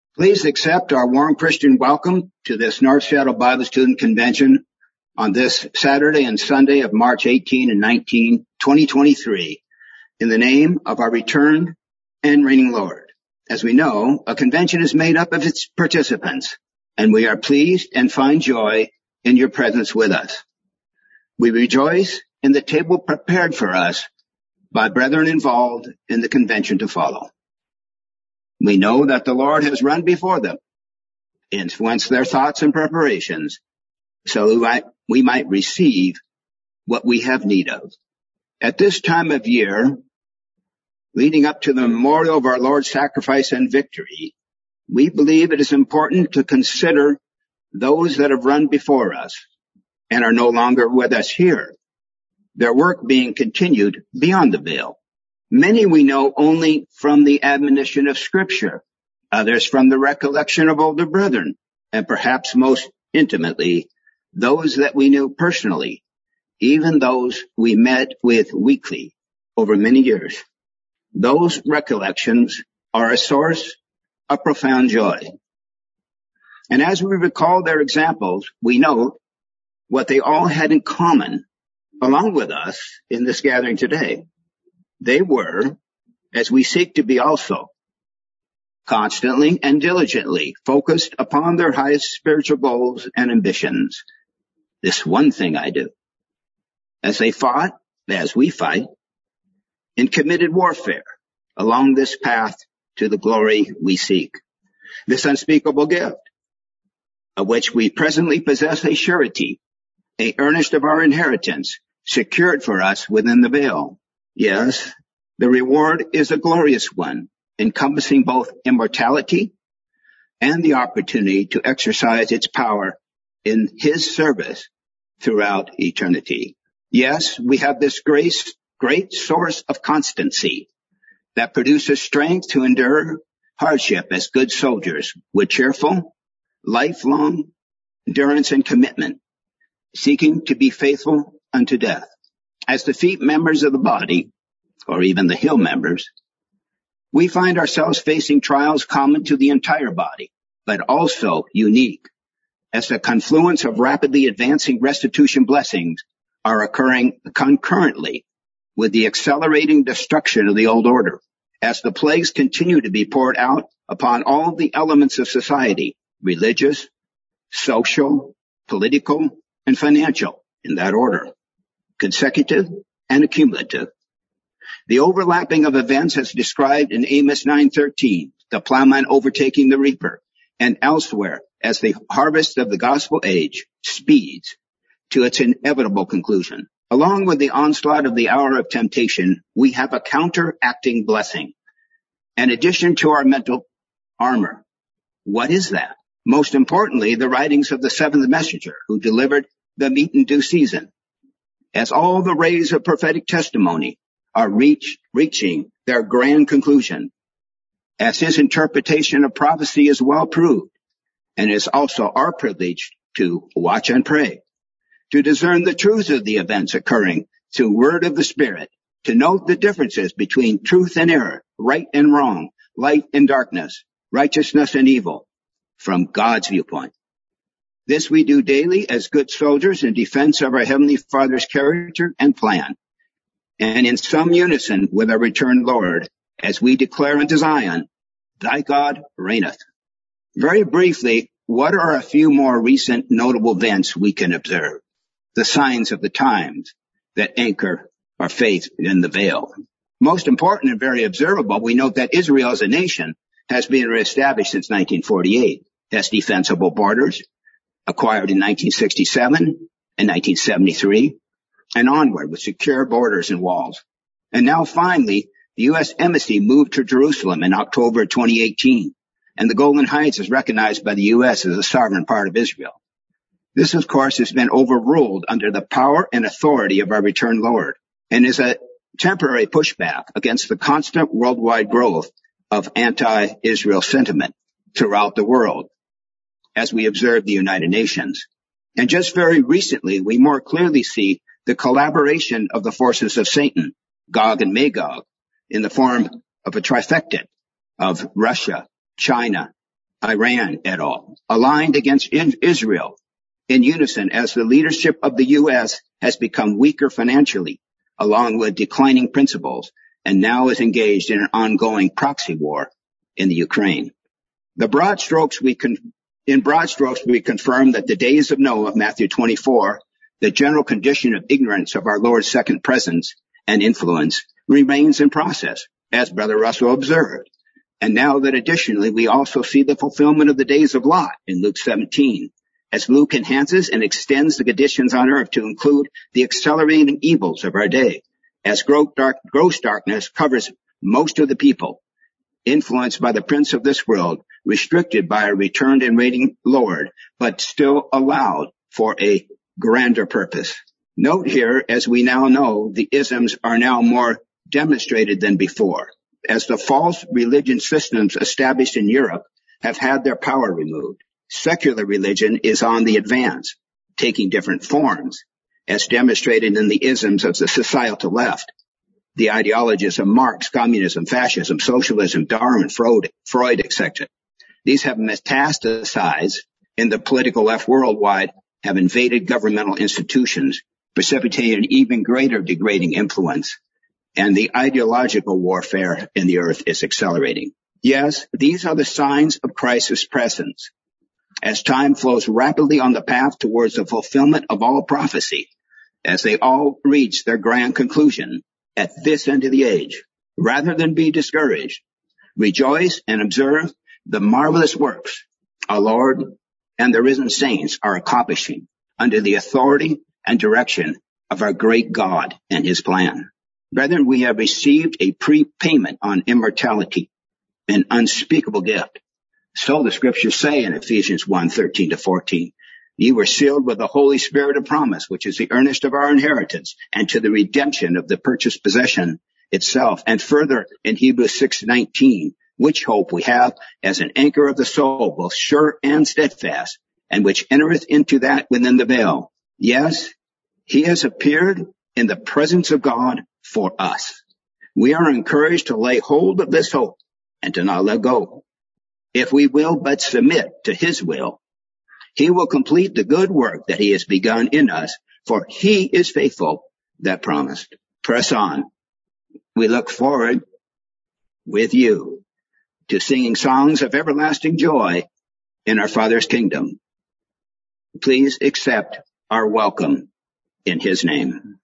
Please accept our warm Christian welcome to this North Seattle Bible Student Convention on this Saturday and Sunday of March 18 and 19, 2023, in the name of our returned and reigning Lord. As we know, a convention is made up of its participants, and we are pleased and find joy in your presence with us. We rejoice in the table prepared for us by brethren involved in the convention to follow. We know that the Lord has run before them, influenced their thoughts and preparations, so we might receive what we have need of. At this time of year, leading up to the memorial of our Lord's sacrifice and victory, we believe it is important to consider those that have run before us and are no longer with us here, their work being continued beyond the veil. Many we know only from the admonition of Scripture, others from the recollection of older brethren, and perhaps most intimately, those that we knew personally, even those we met with weekly over many years. Those recollections are a source of profound joy. And as we recall their examples, we know what they all had in common along with us in this gathering today. They were, as we seek to be also, constantly and diligently focused upon their highest spiritual goals and ambitions. This one thing I do. As they fought, as we fight, in committed warfare along this path to the glory we seek. This unspeakable gift, of which we presently possess a surety, a earnest of our inheritance, secured for us within the veil. Yes, the reward is a glorious one, encompassing both immortality and the opportunity to exercise its power in His service throughout eternity. Yes, we have this great source of constancy that produces strength to endure hardship as good soldiers with cheerful, lifelong endurance and commitment, seeking to be faithful unto death. As the feet members of the body, or even the heel members, we find ourselves facing trials common to the entire body, but also unique, as the confluence of rapidly advancing restitution blessings are occurring concurrently with the accelerating destruction of the old order, as the plagues continue to be poured out upon all the elements of society, religious, social, political, and financial, in that order, consecutive and accumulative. The overlapping of events as described in Amos 9:13, the plowman overtaking the reaper, and elsewhere as the harvest of the gospel age speeds to its inevitable conclusion. Along with the onslaught of the hour of temptation, we have a counteracting blessing, an addition to our mental armor. What is that? Most importantly, the writings of the seventh messenger who delivered the meat in due season, as all the rays of prophetic testimony are reaching their grand conclusion, as his interpretation of prophecy is well proved, and is also our privilege to watch and pray, to discern the truth of the events occurring through word of the Spirit, to note the differences between truth and error, right and wrong, light and darkness, righteousness and evil, from God's viewpoint. This we do daily as good soldiers in defense of our Heavenly Father's character and plan, and in some unison with our returned Lord, as we declare unto Zion, Thy God reigneth. Very briefly, what are a few more recent notable events we can observe? The signs of the times that anchor our faith in the veil. Most important and very observable, we note that Israel as a nation has been reestablished since 1948, has defensible borders, acquired in 1967 and 1973, and onward with secure borders and walls. And now finally, the U.S. Embassy moved to Jerusalem in October 2018, and the Golan Heights is recognized by the U.S. as a sovereign part of Israel. This, of course, has been overruled under the power and authority of our returned Lord, and is a temporary pushback against the constant worldwide growth of anti-Israel sentiment throughout the world, as we observe the United Nations. And just very recently, we more clearly see the collaboration of the forces of Satan, Gog and Magog, in the form of a trifecta of Russia, China, Iran et al., aligned against Israel in unison as the leadership of the U.S. has become weaker financially, along with declining principles, and now is engaged in an ongoing proxy war in the Ukraine. In broad strokes, we confirm that the days of Noah, Matthew 24, the general condition of ignorance of our Lord's second presence and influence, remains in process, as Brother Russell observed. And now that additionally we also see the fulfillment of the days of Lot in Luke 17, as Luke enhances and extends the conditions on earth to include the accelerating evils of our day, as gross darkness covers most of the people, influenced by the prince of this world, restricted by a returned and reigning Lord, but still allowed for a grander purpose. Note here, as we now know, the isms are now more demonstrated than before, as the false religion systems established in Europe have had their power removed. Secular religion is on the advance, taking different forms, as demonstrated in the isms of the societal left, the ideologies of Marx, communism, fascism, socialism, Darwin, Freud, etc. These have metastasized in the political left worldwide, have invaded governmental institutions, precipitating an even greater degrading influence, and the ideological warfare in the earth is accelerating. Yes, these are the signs of Christ's presence. As time flows rapidly on the path towards the fulfillment of all prophecy, as they all reach their grand conclusion at this end of the age, rather than be discouraged, rejoice and observe the marvelous works our Lord and the risen saints are accomplishing under the authority and direction of our great God and his plan. Brethren, we have received a prepayment on immortality, an unspeakable gift. So the scriptures say in Ephesians 1:13-14, ye were sealed with the Holy Spirit of promise, which is the earnest of our inheritance, and to the redemption of the purchased possession itself. And further in Hebrews 6:19, which hope we have as an anchor of the soul, both sure and steadfast, and which entereth into that within the veil. Yes, he has appeared in the presence of God for us. We are encouraged to lay hold of this hope and to not let go. If we will but submit to his will, he will complete the good work that he has begun in us, for he is faithful that promised. Press on. We look forward with you to singing songs of everlasting joy in our Father's kingdom. Please accept our welcome in his name.